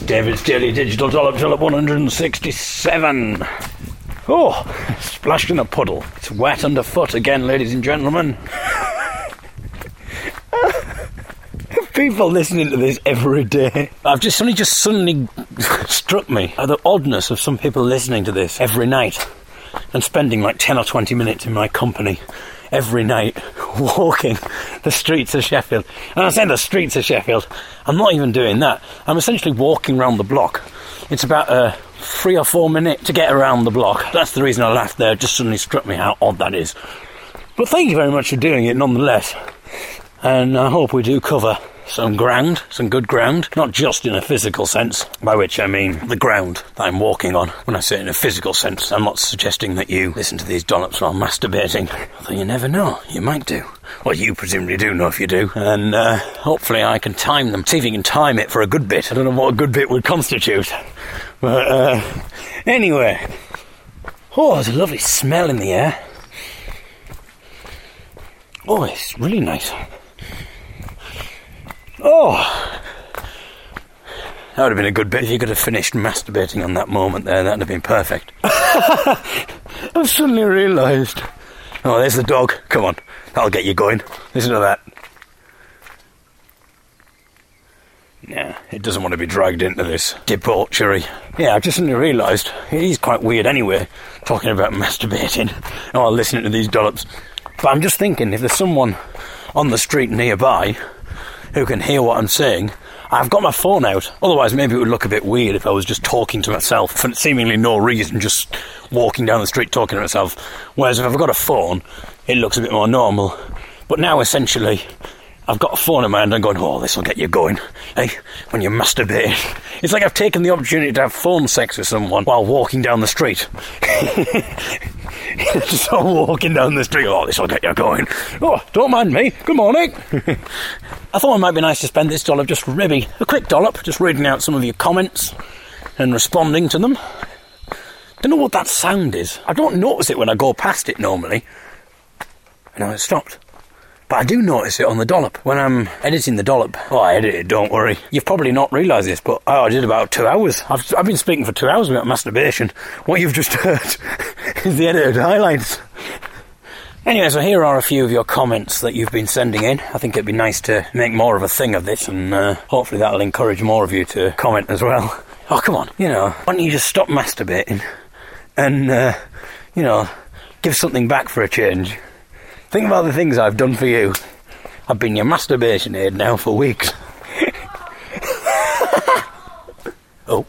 David's Daily Digital Dollop 167. Oh, splashed in a puddle. It's wet underfoot again, ladies and gentlemen. People listening to this every day. I've just suddenly struck me at the oddness of some people listening to this every night and spending like 10 or 20 minutes in my company every night walking the streets of Sheffield. And I say the streets of Sheffield, I'm not even doing that. I'm essentially walking around the block. It's about 3 or 4 minutes to get around the block. That's the reason I laughed there. It just suddenly struck me how odd that is. But thank you very much for doing it nonetheless. And I hope we do cover some ground, some good ground, not just in a physical sense, by which I mean the ground that I'm walking on. When I say in a physical sense, I'm not suggesting that you listen to these dollops while masturbating, although you never know, you might do. Well, you presumably do know if you do, and hopefully I can time them, see if you can time it for a good bit. I don't know what a good bit would constitute, but anyway. Oh, there's a lovely smell in the air. Oh, it's really nice. Oh, that would have been a good bit if you could have finished masturbating on that moment there. That would have been perfect. I've suddenly realised. Oh, there's the dog. Come on, that'll get you going. Listen to that. Nah, it doesn't want to be dragged into this debauchery. Yeah, I've just suddenly realised it is quite weird anyway, talking about masturbating while listening to these dollops. But I'm just thinking, if there's someone on the street nearby who can hear what I'm saying, I've got my phone out. Otherwise, maybe it would look a bit weird if I was just talking to myself for seemingly no reason, just walking down the street talking to myself. Whereas if I've got a phone, it looks a bit more normal. But now, essentially, I've got a phone in my hand and I'm going, oh, this will get you going. Hey, when you masturbate. It's like I've taken the opportunity to have phone sex with someone while walking down the street. Just walking down the street, oh, this will get you going. Oh, don't mind me, good morning. I thought it might be nice to spend this dollop just a quick dollop, just reading out some of your comments and responding to them. Don't know what that sound is. I don't notice it when I go past it normally. And now it's stopped. But I do notice it on the dollop. When I'm editing the dollop, oh, I edit it, don't worry. You've probably not realised this, but I did about 2 hours. I've been speaking for 2 hours about masturbation. What you've just heard is the edited highlights. Anyway, so here are a few of your comments that you've been sending in. I think it'd be nice to make more of a thing of this, and hopefully that'll encourage more of you to comment as well. Oh, come on, why don't you just stop masturbating and, give something back for a change? Think about the things I've done for you. I've been your masturbation aid now for weeks. Oh.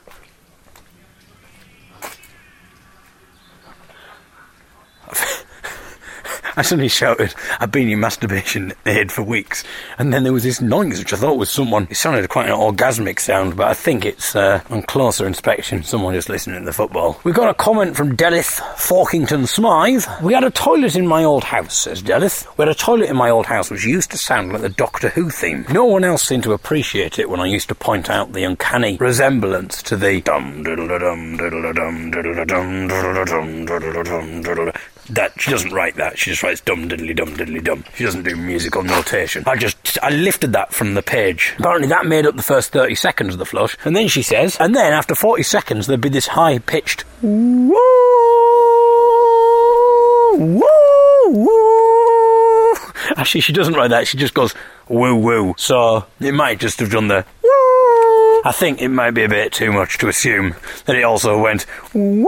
I suddenly shouted, I've been your masturbation aid for weeks. And then there was this noise, which I thought was someone. It sounded quite an orgasmic sound, but I think it's, on closer inspection, someone just listening to the football. We've got a comment from Delith Forkington Smythe. We had a toilet in my old house, says Delith. We had a toilet in my old house which used to sound like the Doctor Who theme. No one else seemed to appreciate it when I used to point out the uncanny resemblance to the dum diddle dum diddle dum diddle dum diddle dum diddle dum. That she doesn't write that, she just writes dum diddly dum diddly dum. She doesn't do musical notation. I lifted that from the page. Apparently that made up the first 30 seconds of the flush. And then she says, and then after 40 seconds there'd be this high-pitched woo, woo, woo. Actually, she doesn't write that, she just goes woo woo. So it might just have done the woo. I think it might be a bit too much to assume that it also went woo.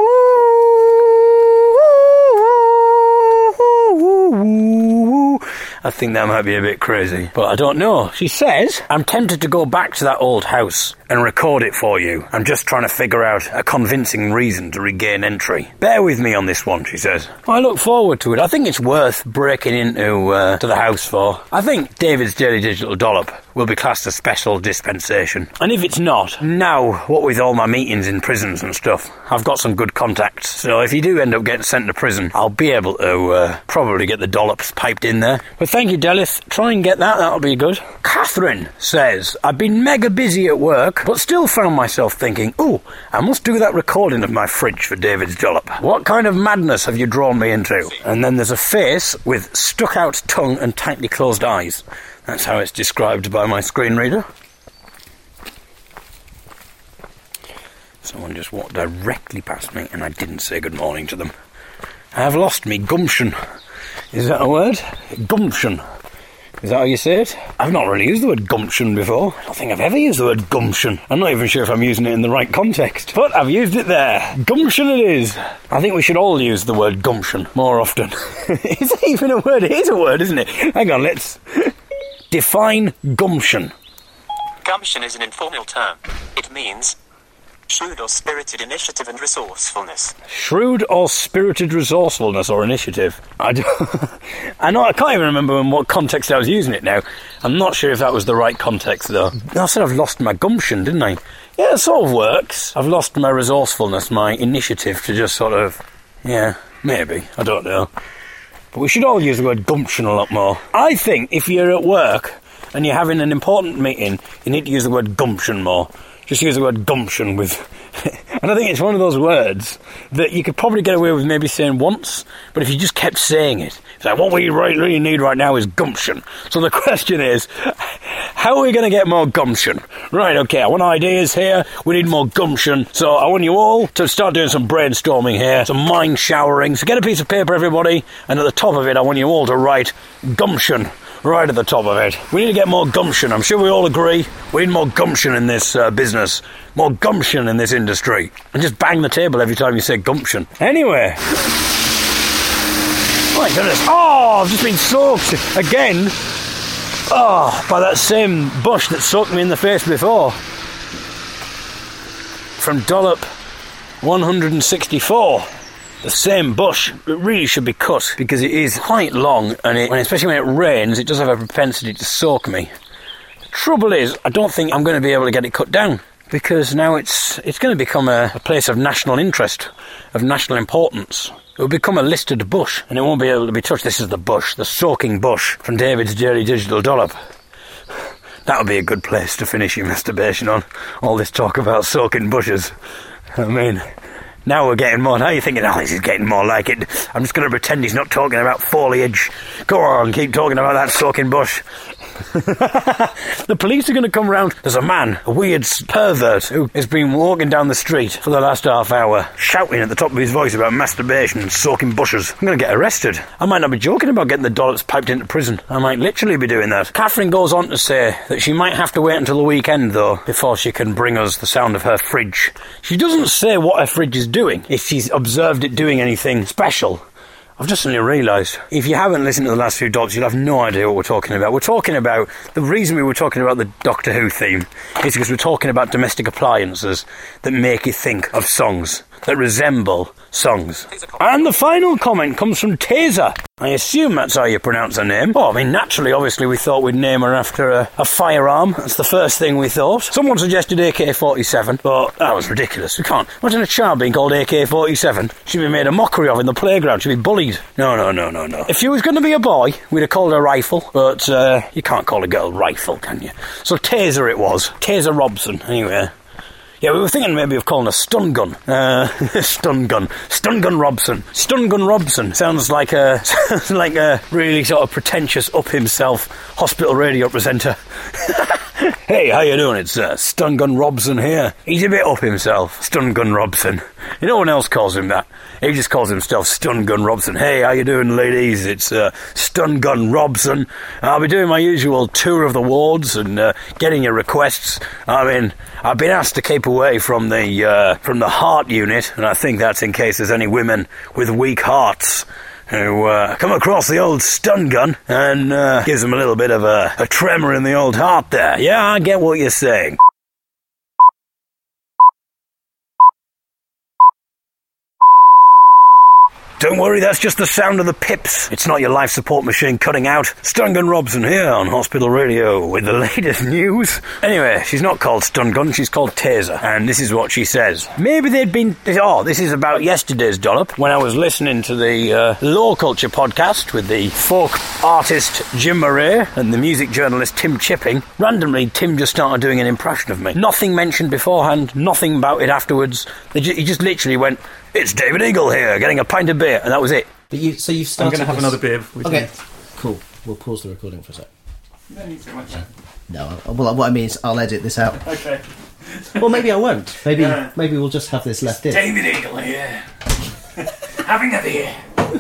I think that might be a bit crazy, but I don't know. She says, I'm tempted to go back to that old house and record it for you. I'm just trying to figure out a convincing reason to regain entry. Bear with me on this one, she says. I look forward to it. I think it's worth breaking into to the house for. I think David's Daily Digital Dollop will be classed as special dispensation. And if it's not, now, what with all my meetings in prisons and stuff, I've got some good contacts. So if you do end up getting sent to prison, I'll be able to probably get the dollops piped in there. But thank you, Delith. Try and get that, that'll be good. Catherine says, I've been mega busy at work, but still found myself thinking, ooh, I must do that recording of my fridge for David's Dollop. What kind of madness have you drawn me into? And then there's a face with stuck out tongue and tightly closed eyes. That's how it's described by my screen reader. Someone just walked directly past me and I didn't say good morning to them. I have lost me gumption. Is that a word? Gumption. Is that how you say it? I've not really used the word gumption before. I don't think I've ever used the word gumption. I'm not even sure if I'm using it in the right context. But I've used it there. Gumption it is. I think we should all use the word gumption more often. Is it even a word? It is a word, isn't it? Hang on, let's define gumption. Gumption is an informal term. It means shrewd or spirited initiative and resourcefulness. Shrewd or spirited resourcefulness or initiative. I can't even remember in what context I was using it now. I'm not sure if that was the right context though. I said I've lost my gumption, didn't I? Yeah, it sort of works. I've lost my resourcefulness, my initiative to just sort of... Yeah, maybe. I don't know. But we should all use the word gumption a lot more. I think if you're at work and you're having an important meeting, you need to use the word gumption more. Just use the word gumption with... And I think it's one of those words that you could probably get away with maybe saying once, but if you just kept saying it, it's like, what we really need right now is gumption. So the question is, how are we going to get more gumption? Right, okay, I want ideas here, we need more gumption, so I want you all to start doing some brainstorming here, some mind showering. So get a piece of paper, everybody, and at the top of it, I want you all to write gumption. Right at the top of it. We need to get more gumption. I'm sure we all agree. We need more gumption in this business. More gumption in this industry. And just bang the table every time you say gumption. Anyway. My goodness. Oh, I've just been soaked again. Oh, by that same bush that soaked me in the face before. From Dollop 164. The same bush. It really should be cut because it is quite long and especially when it rains it does have a propensity to soak me. The trouble is I don't think I'm going to be able to get it cut down because now it's going to become a place of national interest, of national importance. It will become a listed bush and it won't be able to be touched. This is the bush, the soaking bush from David's Daily Digital Dollop. That would be a good place to finish your masturbation on. All this talk about soaking bushes. I mean... Now we're getting more... Now you're thinking, oh, this is getting more like it. I'm just going to pretend he's not talking about foliage. Go on, keep talking about that soaking bush. The police are going to come round. There's a man, a weird pervert, who has been walking down the street for the last half hour, shouting at the top of his voice about masturbation and soaking bushes. I'm going to get arrested. I might not be joking about getting the Dollops piped into prison. I might literally be doing that. Catherine goes on to say that she might have to wait until the weekend, though, before she can bring us the sound of her fridge. She doesn't say what her fridge is doing, if she's observed it doing anything special. I've just suddenly realised, if you haven't listened to the last few Dollops, you'll have no idea what we're talking about. We're talking about, the reason we were talking about the Doctor Who theme is because we're talking about domestic appliances that make you think of songs, that resemble songs. And the final comment comes from Taser. I assume that's how you pronounce her name. Oh, I mean, naturally, obviously, we thought we'd name her after a firearm. That's the first thing we thought. Someone suggested AK-47, but that was ridiculous. We can't. Imagine a child being called AK-47. She'd be made a mockery of in the playground. She'd be bullied. No. If she was going to be a boy, we'd have called her Rifle, but you can't call a girl Rifle, can you? So Taser it was. Taser Robson, anyway. Yeah, we were thinking maybe of calling her Stun Gun. Stun Gun Robson. Stun Gun Robson sounds like a really sort of pretentious up himself hospital radio presenter. Hey, how you doing? It's Stun Gun Robson here. He's a bit up himself. Stun Gun Robson. No one else calls him that. He just calls himself Stun Gun Robson. Hey, how you doing, ladies? It's Stun Gun Robson. I'll be doing my usual tour of the wards and getting your requests. I mean, I've been asked to keep away from the heart unit, and I think that's in case there's any women with weak hearts who come across the old stun gun and gives them a little bit of a tremor in the old heart there. Yeah, I get what you're saying. Don't worry, that's just the sound of the pips. It's not your life support machine cutting out. Stun Gun Robson here on Hospital Radio with the latest news. Anyway, she's not called Stun Gun, she's called Taser. And this is what she says. Maybe they'd been... Oh, this is about yesterday's Dollop, when I was listening to the Low Culture podcast with the folk artist Jim Murray and the music journalist Tim Chipping. Randomly, Tim just started doing an impression of me. Nothing mentioned beforehand, nothing about it afterwards. He just literally went... It's David Eagle here, getting a pint of beer, and that was it. But so you've started. I'm going to have another beer. Okay, cool. We'll pause the recording for a sec. No need to much. No, well, what I mean is I'll edit this out. Okay. Well, maybe I won't. Maybe we'll just have this left in. David Eagle here. Having a beer.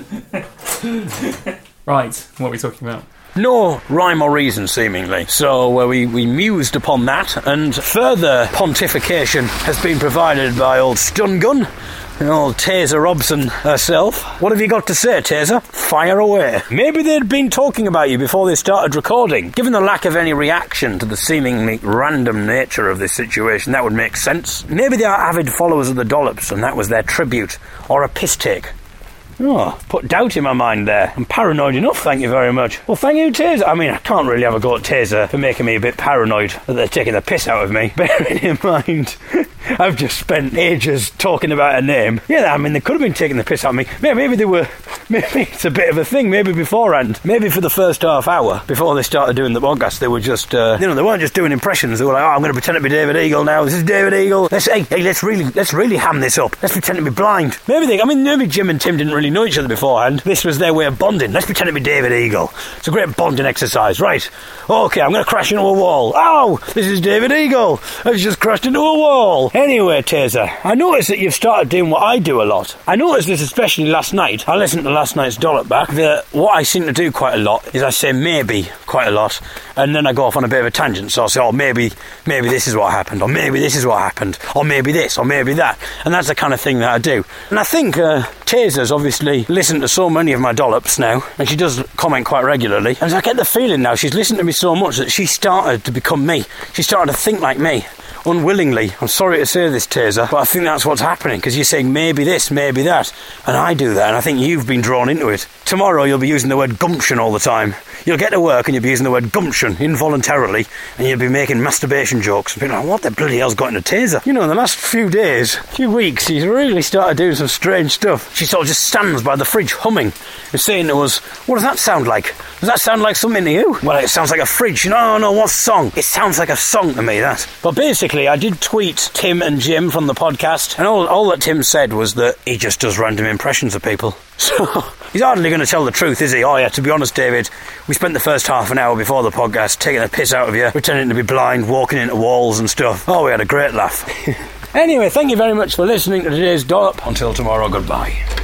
Right, what are we talking about? No rhyme or reason, seemingly. So we mused upon that, and further pontification has been provided by old Stun Gun, and old Taser Robson herself. What have you got to say, Taser? Fire away. Maybe they'd been talking about you before they started recording. Given the lack of any reaction to the seemingly random nature of this situation, that would make sense. Maybe they are avid followers of the Dollops, and that was their tribute, or a piss take. Oh, put doubt in my mind there. I'm paranoid enough, thank you very much. Well, thank you, Taser. I mean, I can't really have a go at Taser for making me a bit paranoid that they're taking the piss out of me. Bearing in mind, I've just spent ages talking about her name. Yeah, I mean, they could have been taking the piss out of me. Maybe they were... Maybe it's a bit of a thing, maybe beforehand. Maybe for the first half hour, before they started doing the podcast, they were just, they weren't just doing impressions. They were like, I'm going to pretend to be David Eagle now. This is David Eagle. Let's really ham this up. Let's pretend to be blind. Maybe Jim and Tim didn't really know each other beforehand. This was their way of bonding. Let's pretend to be David Eagle. It's a great bonding exercise. Right. Okay, I'm going to crash into a wall. Oh, this is David Eagle. I've just crashed into a wall. Anyway, Taser, I noticed that you've started doing what I do a lot. I noticed this especially last night. I listened to last night's Dollop back. What I seem to do quite a lot is I say maybe quite a lot, and then I go off on a bit of a tangent. So I'll say, maybe this is what happened, or maybe this is what happened, or maybe this, or maybe that. And that's the kind of thing that I do. And I think Taser's obviously listened to so many of my Dollops now, and she does comment quite regularly. And I get the feeling now she's listened to me so much that she started to become me. She started to think like me. Unwillingly. I'm sorry to say this, Taser, but I think that's what's happening, because you're saying maybe this, maybe that, and I do that, and I think you've been drawn into it. Tomorrow you'll be using the word gumption all the time. You'll get to work and you'll be using the word gumption involuntarily, and you'll be making masturbation jokes and being like, what the bloody hell's got into Taser? You know, in the last few weeks, she's really started doing some strange stuff. She sort of just stands by the fridge humming and saying to us, what does that sound like? Does that sound like something to you? Well, it sounds like a fridge. No, what song? It sounds like a song to me, that. But basically, I did tweet Tim and Jim from the podcast, and all that Tim said was that he just does random impressions of people. So, he's hardly going to tell the truth, is he? Oh yeah, to be honest, David, we spent the first half an hour before the podcast taking a piss out of you, pretending to be blind, walking into walls and stuff. Oh, we had a great laugh. Anyway, thank you very much for listening to today's Dollop. Until tomorrow, goodbye.